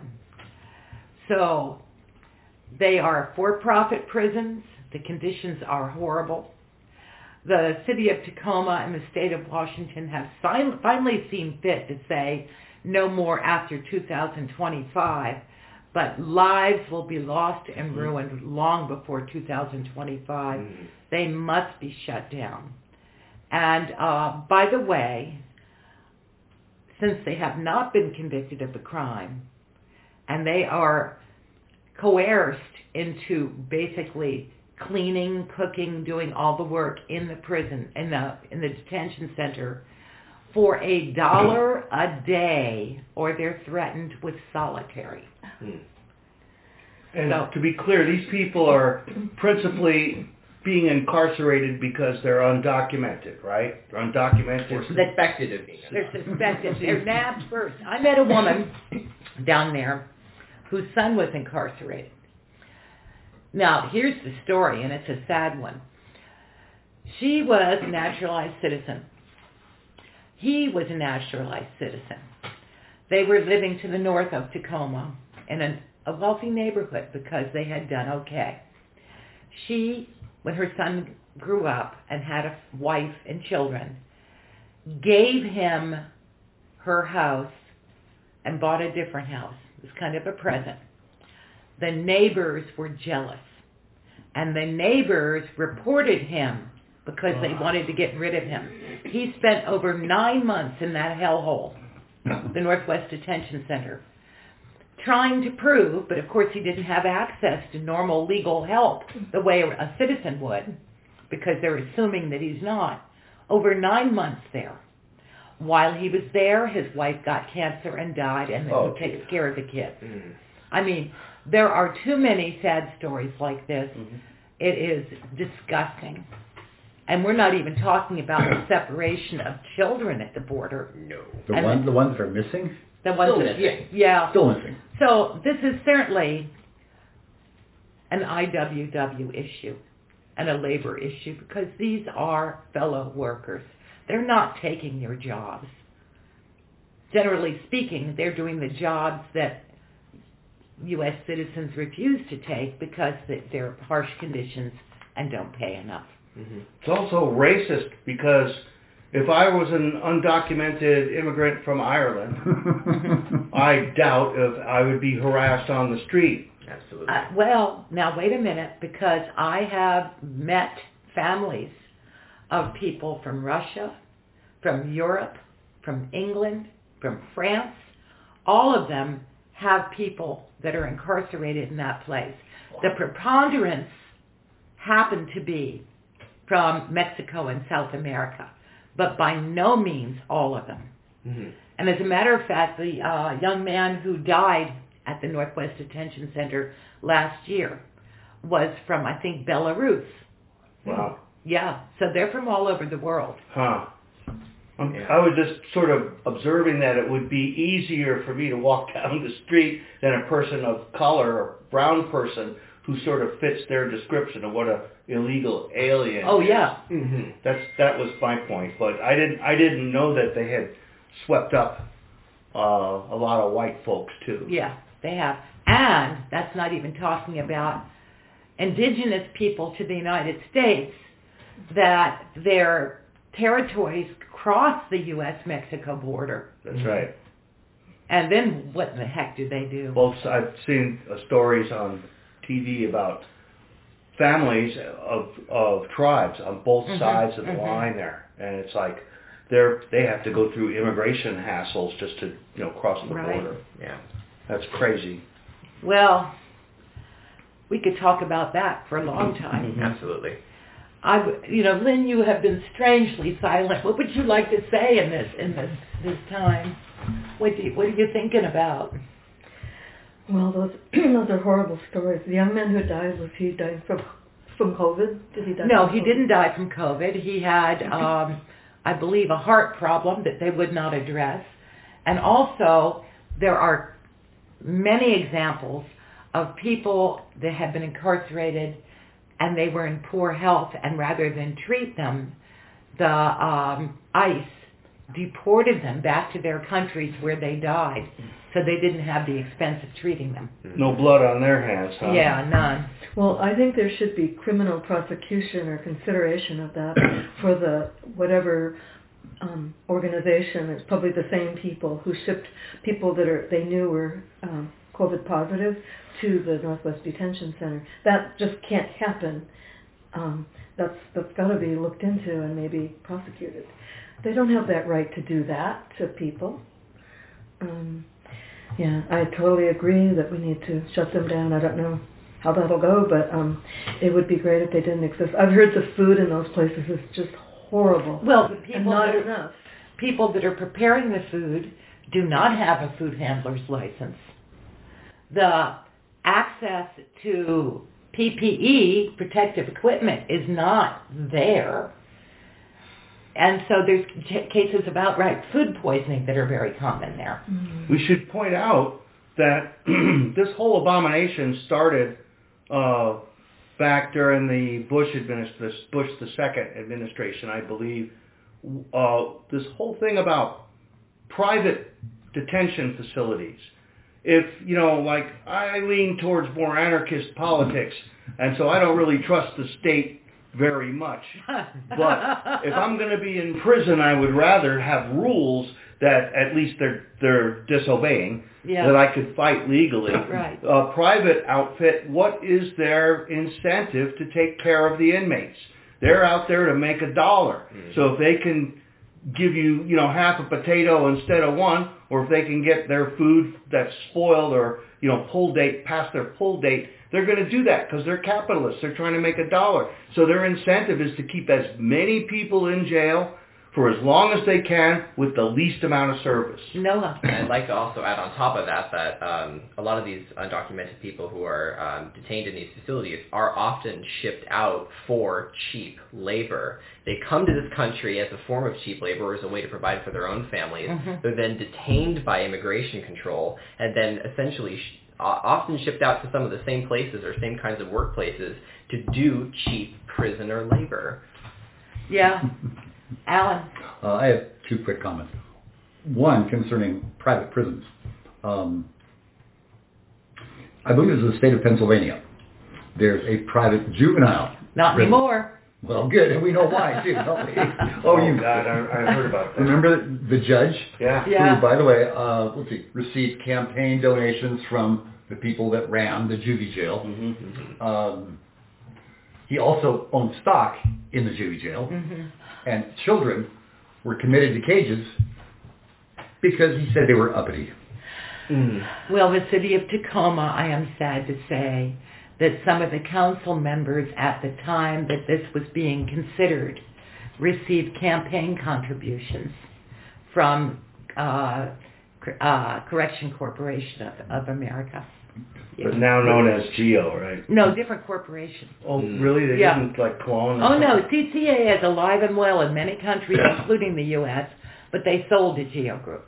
So they are for-profit prisons. The conditions are horrible. The city of Tacoma and the state of Washington have finally seen fit to say, no more after two thousand twenty-five, but lives will be lost and ruined long before two thousand twenty-five. Mm-hmm. They must be shut down. And uh, by the way, since they have not been convicted of a crime, and they are coerced into basically cleaning, cooking, doing all the work in the prison, in the in the detention center, for a dollar a day, or they're threatened with solitary. Hmm. And so, to be clear, these people are principally being incarcerated because they're undocumented, right? They're undocumented. They're suspected of being. They're suspected. They're nabbed first. I met a woman down there whose son was incarcerated. Now, here's the story, and it's a sad one. She was a naturalized citizen. He was a naturalized citizen. They were living to the north of Tacoma in an, a wealthy neighborhood because they had done okay. she, when her son grew up and had a wife and children, gave him her house and bought a different house. It was kind of a present. The neighbors were jealous, and the neighbors reported him because they wanted to get rid of him. He spent over nine months in that hellhole, the Northwest Detention Center, trying to prove, but of course he didn't have access to normal legal help the way a citizen would, because they're assuming that he's not. Over nine months there. While he was there, his wife got cancer and died, and then Oh, he takes geez. care of the kids. Mm. I mean, there are too many sad stories like this. Mhm. It is disgusting. And we're not even talking about the separation of children at the border. No. The And ones, the- the ones that are missing, The ones Still that, missing. yeah. still missing. So this is certainly an I W W issue and a labor issue, because these are fellow workers. They're not taking your jobs. Generally speaking, they're doing the jobs that U S citizens refuse to take because they're harsh conditions and don't pay enough. Mm-hmm. It's also racist because if I was an undocumented immigrant from Ireland, I doubt if I would be harassed on the street. Absolutely. Uh, well, now wait a minute, because I have met families of people from Russia, from Europe, from England, from France. All of them have people that are incarcerated in that place. The preponderance happen to be from Mexico and South America, but by no means all of them. Mm-hmm. And as a matter of fact, the uh, young man who died at the Northwest Detention Center last year was from, I think, Belarus. Wow. Yeah, so they're from all over the world. Huh. I'm, Yeah. I was just sort of observing that it would be easier for me to walk down the street than a person of color or brown person who sort of fits their description of what a illegal alien Oh, is. yeah. Mm-hmm. That's that was my point, but I didn't I didn't know that they had swept up uh, a lot of white folks too. Yeah, they have. And that's not even talking about indigenous people to the United States, that their territories cross the U S Mexico border. That's right. And then what in the heck do they do? Both I've seen uh, stories on T V about families of of tribes on both Mhm, sides of the mhm. line there, and it's like they're they have to go through immigration hassles just to you know cross the Right. border. Yeah. That's crazy. Well, we could talk about that for a long time. Absolutely. I, w- you know, Lynn, you have been strangely silent. What would you like to say in this in this this time? What do you, what are you thinking about? Well, those those are horrible stories. The young man who died, was he died from from COVID? Did he die? No, from he COVID? didn't die from COVID. He had, um, I believe, a heart problem that they would not address. And also, there are many examples of people that have been incarcerated and they were in poor health, and rather than treat them, the um, ICE deported them back to their countries where they died, so they didn't have the expense of treating them. No blood on their hands, huh? Yeah, none. Well, I think there should be criminal prosecution or consideration of that for the whatever um, organization. It's probably the same people who shipped people that are they knew were um, COVID positive to the Northwest Detention Center. That just can't happen. Um, that's that's got to be looked into and maybe prosecuted. They don't have that right to do that to people. Um, yeah, I totally agree that we need to shut them down. I don't know how that'll go, but um, it would be great if they didn't exist. I've heard the food in those places is just horrible. Well, the and people not that are, enough. people that are preparing the food do not have a food handler's license. The access to P P E, protective equipment, is not there. And so there's c- cases of outright food poisoning that are very common there. We should point out that this whole abomination started uh, back during the Bush administration, Bush the second administration, I believe. Uh, this whole thing about private detention facilities if, you know, like, I lean towards more anarchist politics, and so I don't really trust the state very much. But if I'm going to be in prison, I would rather have rules that at least they're they're disobeying, yeah. that I could fight legally. Right. A private outfit, what is their incentive to take care of the inmates? They're out there to make a dollar. Mm-hmm. So if they can give you, you know, half a potato instead of one, or if they can get their food that's spoiled or, you know, pull date, past their pull date, they're going to do that because they're capitalists. They're trying to make a dollar. So their incentive is to keep as many people in jail for as long as they can with the least amount of service. Noah. And I'd like to also add on top of that that um, a lot of these undocumented people who are um, detained in these facilities are often shipped out for cheap labor. They come to this country as a form of cheap labor or as a way to provide for their own families. Mm-hmm. They're then detained by immigration control and then essentially sh- often shipped out to some of the same places or same kinds of workplaces to do cheap prisoner labor. Yeah. Alan? Uh, I have two quick comments. One concerning private prisons. Um, I believe it's the state of Pennsylvania. There's a private juvenile Not prison. anymore. Well, good, and we know why, too, don't we? Oh, you God, I, I heard about that. Remember the judge? Yeah. Yeah. Who, by the way, uh, let's see, received campaign donations from the people that ran the juvie jail. Mm-hmm. Um, he also owned stock in the juvie jail. Mm-hmm. And children were committed to cages because he said they were uppity. Mm. Well, the city of Tacoma, I am sad to say, that some of the council members at the time that this was being considered received campaign contributions from uh, uh, Correction Corporation of, of America. But now known as GEO, right? No, different corporation. Oh, really? They Yeah. didn't, like, clone? Oh, no. C C A is alive and well in many countries, including the U S, but they sold to GEO Group.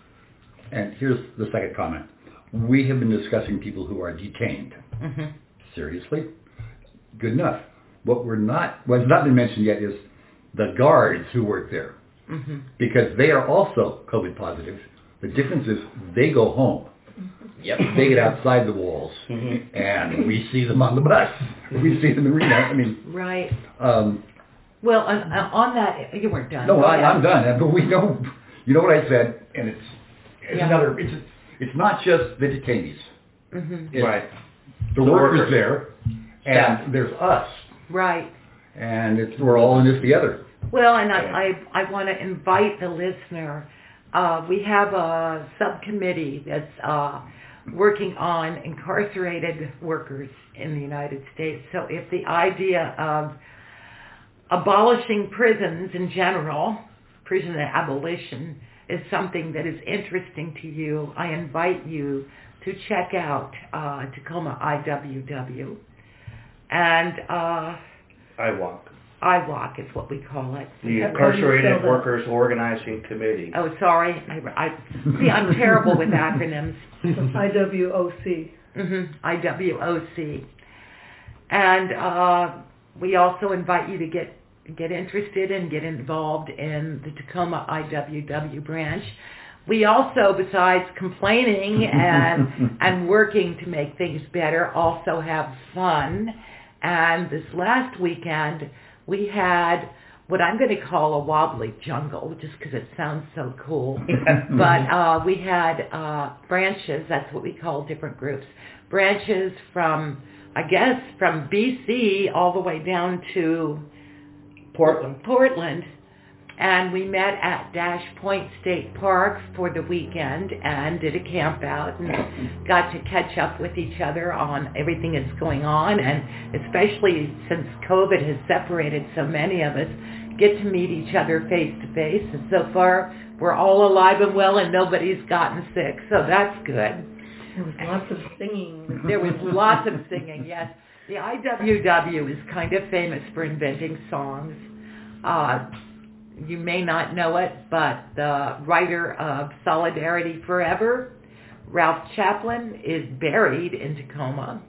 And here's the second comment. We have been discussing people who are detained. Mm-hmm. Seriously? Good enough. What we're not, what's not been mentioned yet is the guards who work there. Mm-hmm. Because they are also COVID positive. The difference is they go home. Yep. They get outside the walls, Mm-hmm. and we see them on the bus. We see them in the arena. I mean, Right. um, Well, on, on that, you weren't done. no, Go I, ahead. I'm done. But we know, you know what I said, and it's, it's Yeah. another. It's it's not just the detainees. Mm-hmm. It's Right. The, The workers, workers. there, and there's us, Right. and it's we're all in this together. Well, and I, I, I want to invite the listener. Uh, we have a subcommittee that's uh, working on incarcerated workers in the United States. So if the idea of abolishing prisons in general, prison abolition, is something that is interesting to you, I invite you to check out uh, Tacoma I W W. And uh, I walk. I W O C is what we call it. The How do you Incarcerated spell that? Workers Organizing Committee. Oh, sorry. I, I see. I'm terrible with acronyms. I W O C. Mm-hmm. I W O C. And uh, we also invite you to get get interested and get involved in the Tacoma I W W branch. We also, besides complaining and and working to make things better, also have fun. And this last weekend, we had what I'm going to call a wobbly jungle, just because it sounds so cool. But uh, we had uh, branches, that's what we call different groups, branches from, I guess, from B C all the way down to Portland. Portland. And we met at Dash Point State Park for the weekend and did a camp out and got to catch up with each other on everything that's going on. And especially since COVID has separated so many of us, get to meet each other face to face. And so far, we're all alive and well and nobody's gotten sick. So that's good. There was lots of singing. There was lots of singing, yes. The I W W is kind of famous for inventing songs. Uh, You may not know it, but the writer of Solidarity Forever, Ralph Chaplin, is buried in Tacoma.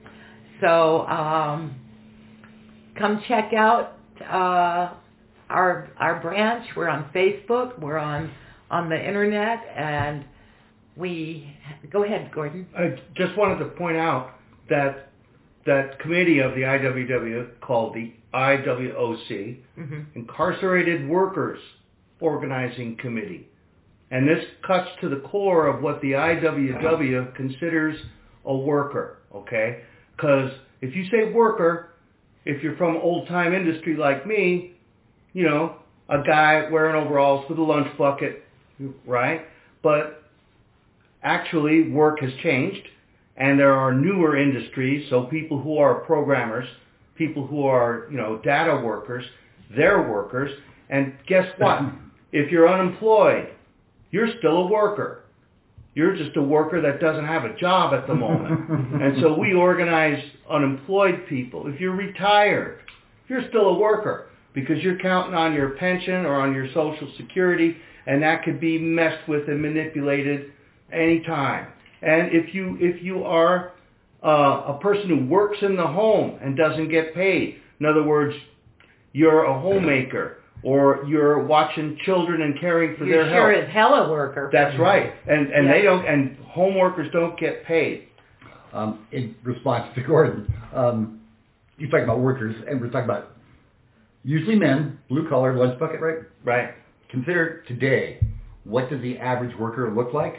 So um, come check out uh, our our branch. We're on Facebook. We're on on the internet, and we go ahead, Gordon. I just wanted to point out that that committee of the I W W called the I W O C, mm-hmm. Incarcerated Workers Organizing Committee. And this cuts to the core of what the I W W considers a worker, okay? Because if you say worker, if you're from old-time industry like me, you know, a guy wearing overalls with a lunch bucket, right? But actually, work has changed, and there are newer industries, so people who are programmers, people who are, you know, data workers, they're workers, and guess what? If you're unemployed, you're still a worker. You're just a worker that doesn't have a job at the moment. And so we organize unemployed people. If you're retired, you're still a worker because you're counting on your pension or on your Social Security, and that could be messed with and manipulated anytime. And if you if you are uh, a person who works in the home and doesn't get paid, in other words, you're a homemaker, or you're watching children and caring for you're their sure health. You're sure as hell a worker. That's right. And and yeah. they don't and home workers don't get paid. Um, in response to Gordon, um, you talk about workers, and we're talking about usually men, blue collar, lunch bucket, right? Right. Consider today, what does the average worker look like?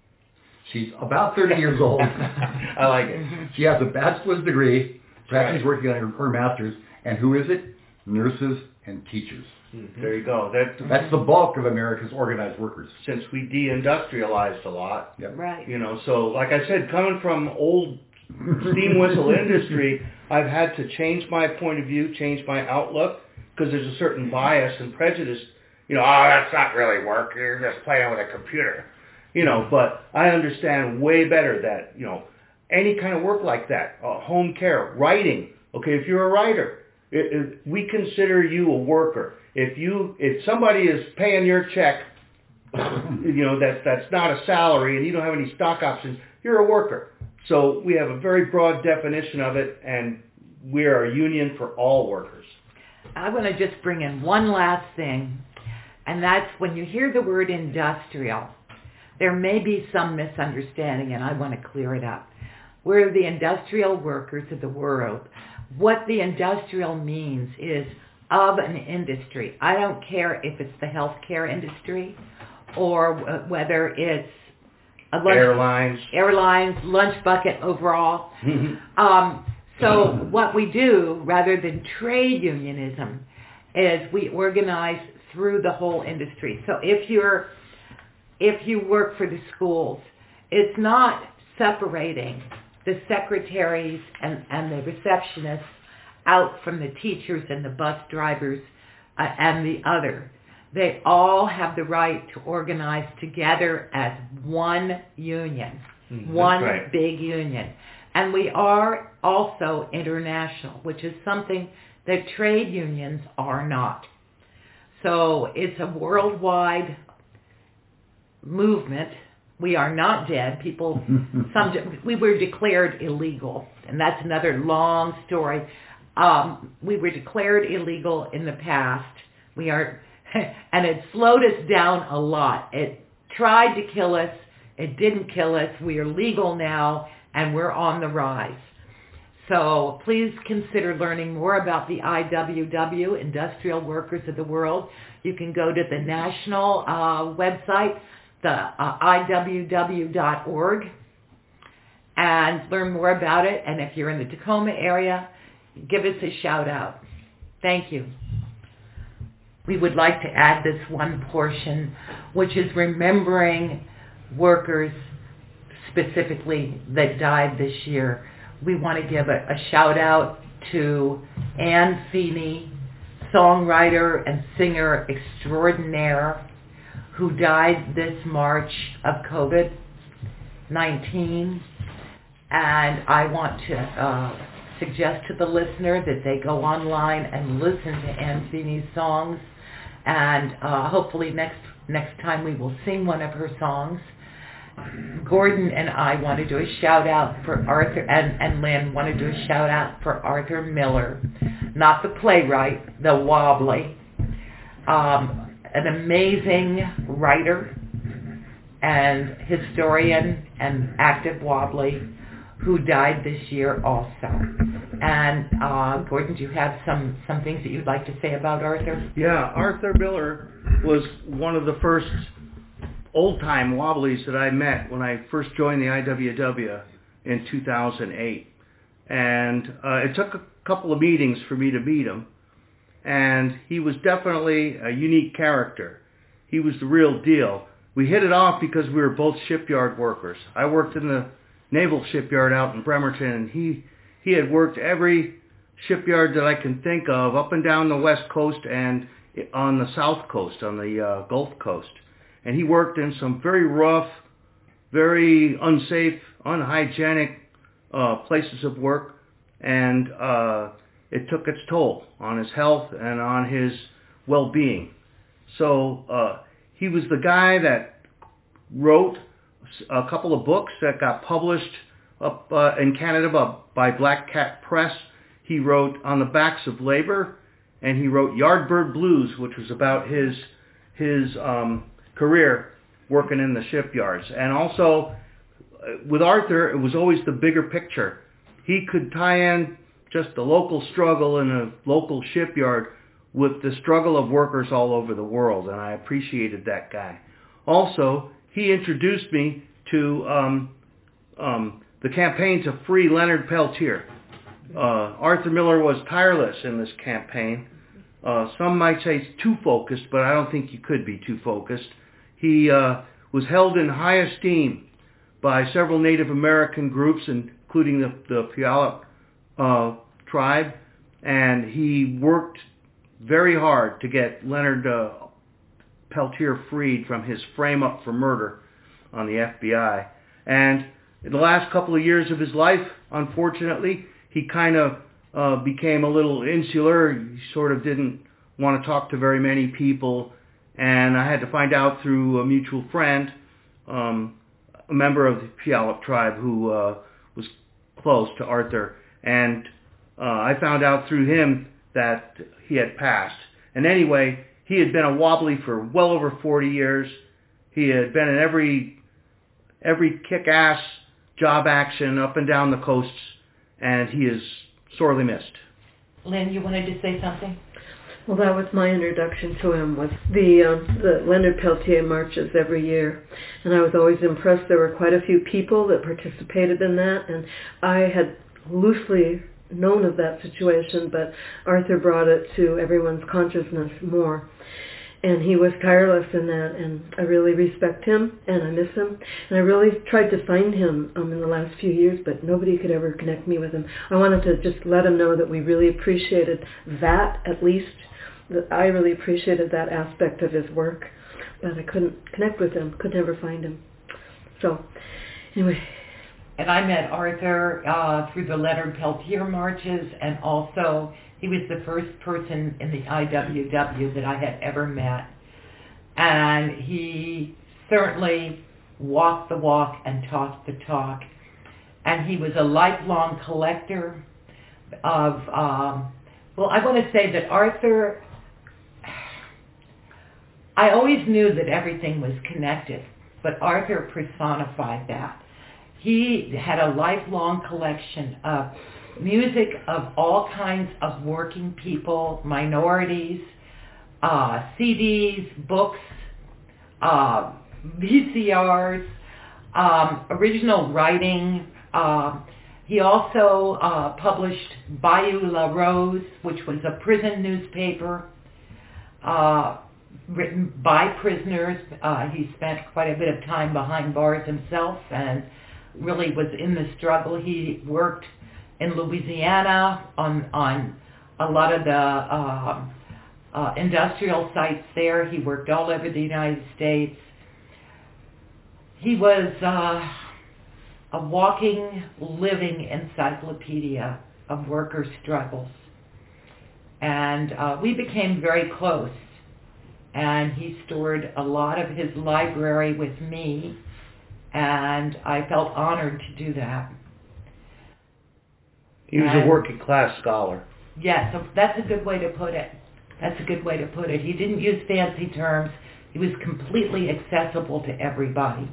She's about thirty years old. I like it. She has a bachelor's degree. Perhaps Right. she's working on her, her master's. And who is it? Nurses and teachers. Mm-hmm. There you go. That, That's the bulk of America's organized workers. Since we deindustrialized a lot. Yep. Right. You know, so like I said, coming from old steam whistle industry, I've had to change my point of view, change my outlook, because there's a certain bias and prejudice. You know, oh, that's not really work. You're just playing with a computer. You know, but I understand way better that, you know, any kind of work like that, uh, home care, writing. Okay, if you're a writer, it, it, we consider you a worker. If you, if somebody is paying your check, you know, that that's not a salary and you don't have any stock options, you're a worker. So we have a very broad definition of it, and we are a union for all workers. I want to just bring in one last thing, and that's when you hear the word industrial, there may be some misunderstanding, and I want to clear it up. We're the industrial workers of the world. What the industrial means is of an industry. I don't care if it's the healthcare industry or w- whether it's a lunch, airlines, airlines, lunch bucket overall. um, so what we do, rather than trade unionism, is we organize through the whole industry. So if you're if you work for the schools, it's not separating the secretaries and, and the receptionists out from the teachers and the bus drivers uh, and the other. They all have the right to organize together as one union, mm-hmm. one right. big union. And we are also international, which is something that trade unions are not. So it's a worldwide movement. We are not dead. People, some we were declared illegal, and that's another long story. Um, we were declared illegal in the past. We are, and it slowed us down a lot. It tried to kill us. It didn't kill us. We are legal now, and we're on the rise. So please consider learning more about the I W W, Industrial Workers of the World. You can go to the national uh, website, the uh, I W W dot org, and learn more about it. And if you're in the Tacoma area, give us a shout out. Thank you. We would like to add this one portion, which is remembering workers specifically that died this year. We want to give a, a shout out to Anne Feeney, songwriter and singer extraordinaire, who died this March of covid nineteen. And I want to uh, suggest to the listener that they go online and listen to Anne Feeney's songs. And uh, hopefully next next time we will sing one of her songs. Gordon and I want to do a shout out for Arthur, and, and Lynn want to do a shout out for Arthur Miller, not the playwright, the Wobbly, um, an amazing writer and historian and active wobbly, who died this year also. And uh, Gordon, do you have some, some things that you'd like to say about Arthur? Yeah, Arthur Miller was one of the first old-time wobblies that I met when I first joined the I W W in two thousand eight. And uh, it took a couple of meetings for me to meet him. And he was definitely a unique character. He was the real deal. We hit it off because we were both shipyard workers. I worked in the naval shipyard out in Bremerton, and he, he had worked every shipyard that I can think of up and down the West Coast and on the South Coast, on the uh, Gulf Coast. And he worked in some very rough, very unsafe, unhygienic uh, places of work, and uh, it took its toll on his health and on his well-being. So uh, he was the guy that wrote a couple of books that got published up uh, in Canada by, by Black Cat Press. He wrote On the Backs of Labor, and he wrote Yardbird Blues, which was about his his um, career working in the shipyards. And also, uh, with Arthur, it was always the bigger picture. He could tie in just the local struggle in a local shipyard with the struggle of workers all over the world, and I appreciated that guy. Also, he introduced me to um, um, the campaign to free Leonard Peltier. Uh, Arthur Miller was tireless in this campaign. Uh, some might say too focused, but I don't think you could be too focused. He uh, was held in high esteem by several Native American groups, including the, the Puyallup uh, tribe, and he worked very hard to get Leonard uh, Peltier freed from his frame-up for murder on the F B I. And in the last couple of years of his life, unfortunately, he kind of uh, became a little insular. He sort of didn't want to talk to very many people. And I had to find out through a mutual friend, um, a member of the Puyallup tribe who uh, was close to Arthur. And uh, I found out through him that he had passed. And anyway, he had been a wobbly for well over forty years. He had been in every every kick-ass job action up and down the coasts, and he is sorely missed. Lynn, you wanted to say something? Well, that was my introduction to him, was the, um, the Leonard Peltier marches every year. And I was always impressed. There were quite a few people that participated in that, and I had loosely known of that situation, but Arthur brought it to everyone's consciousness more. And he was tireless in that, and I really respect him, and I miss him. And I really tried to find him um, in the last few years, but nobody could ever connect me with him. I wanted to just let him know that we really appreciated that, at least. That I really appreciated that aspect of his work, but I couldn't connect with him, could never find him. So, anyway. And I met Arthur uh, through the Leonard Peltier marches, and also he was the first person in the I W W that I had ever met. And he certainly walked the walk and talked the talk. And he was a lifelong collector of, um, well, I want to say that Arthur, I always knew that everything was connected, but Arthur personified that. He had a lifelong collection of music of all kinds of working people, minorities, uh, C Ds, books, uh, V C Rs, um, original writing. Uh, he also uh, published Bayou La Rose, which was a prison newspaper uh, written by prisoners. Uh, he spent quite a bit of time behind bars himself and really was in the struggle. He worked in Louisiana on on a lot of the uh, uh, industrial sites there. He worked all over the United States. He was uh, a walking, living encyclopedia of workers' struggles. And uh, we became very close. And he stored a lot of his library with me, and I felt honored to do that. He was and, a working class scholar. Yes, yeah, so that's a good way to put it. That's a good way to put it. He didn't use fancy terms He was completely accessible to everybody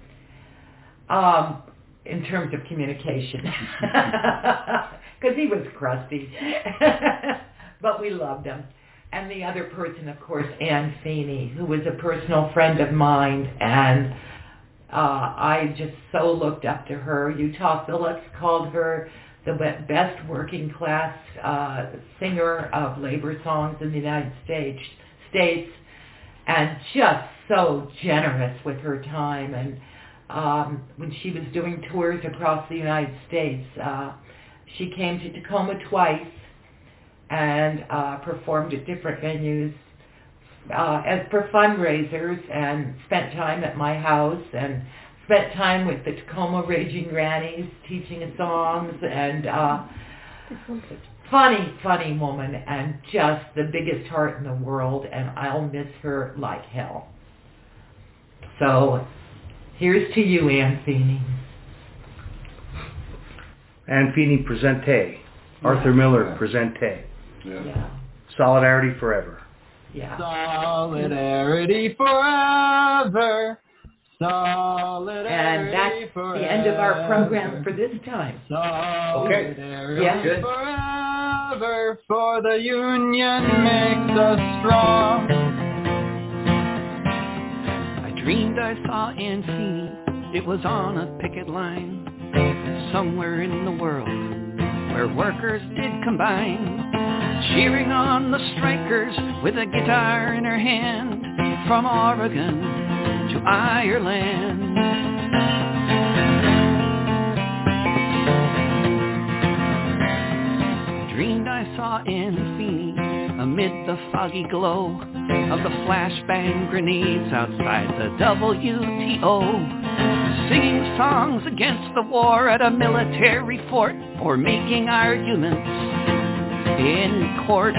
um, in terms of communication, because he was crusty, but we loved him. And the other person, of course, Anne Feeney, who was a personal friend of mine, and uh, I just so looked up to her. Utah Phillips called her the best working class uh, singer of labor songs in the United States, States, and just so generous with her time. And um, when she was doing tours across the United States, uh, she came to Tacoma twice and uh, performed at different venues uh, as for fundraisers, and spent time at my house and spent time with the Tacoma Raging Grannies teaching songs, and uh, funny, funny woman, and just the biggest heart in the world, and I'll miss her like hell. So here's to you, Anne Feeney. Anne Feeney presente. Arthur Miller presente. Yeah. Yeah. Solidarity forever. Yeah. Solidarity forever. Solidarity And that's forever. the end of our program for this time. Solidarity Yeah. Good. forever, for the union makes us strong. I dreamed I saw Anne Feeney. It was on a picket line somewhere in the world where workers did combine, cheering on the strikers with a guitar in her hand, from Oregon to Ireland. I dreamed I saw Anne Feeney amid the foggy glow of the flashbang grenades outside the W T O, singing songs against the war at a military fort, or making arguments in court.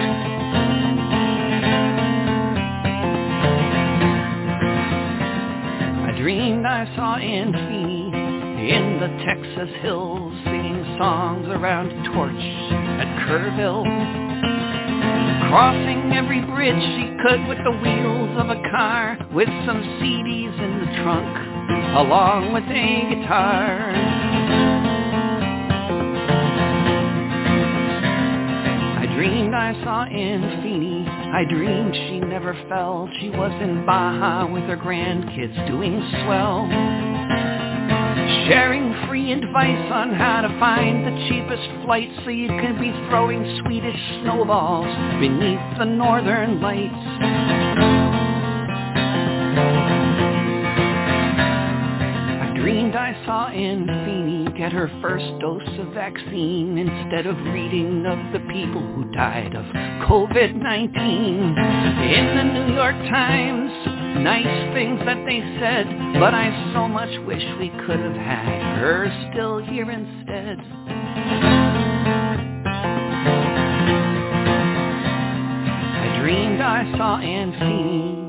I dreamed I saw Anne Feeney in the Texas hills, singing songs around a torch at Kerrville, crossing every bridge she could with the wheels of a car, with some C Ds in the trunk, along with a guitar. I dreamed I saw Anne Feeney. I dreamed she never fell. She was in Baja with her grandkids doing swell, sharing free advice on how to find the cheapest flight so you could be throwing Swedish snowballs beneath the northern lights. I dreamed I saw Anne Feeney get her first dose of vaccine instead of reading of the people who died of covid nineteen in the New York Times. Nice things that they said, but I so much wish we could have had her still here instead. I dreamed I saw Anne Feeney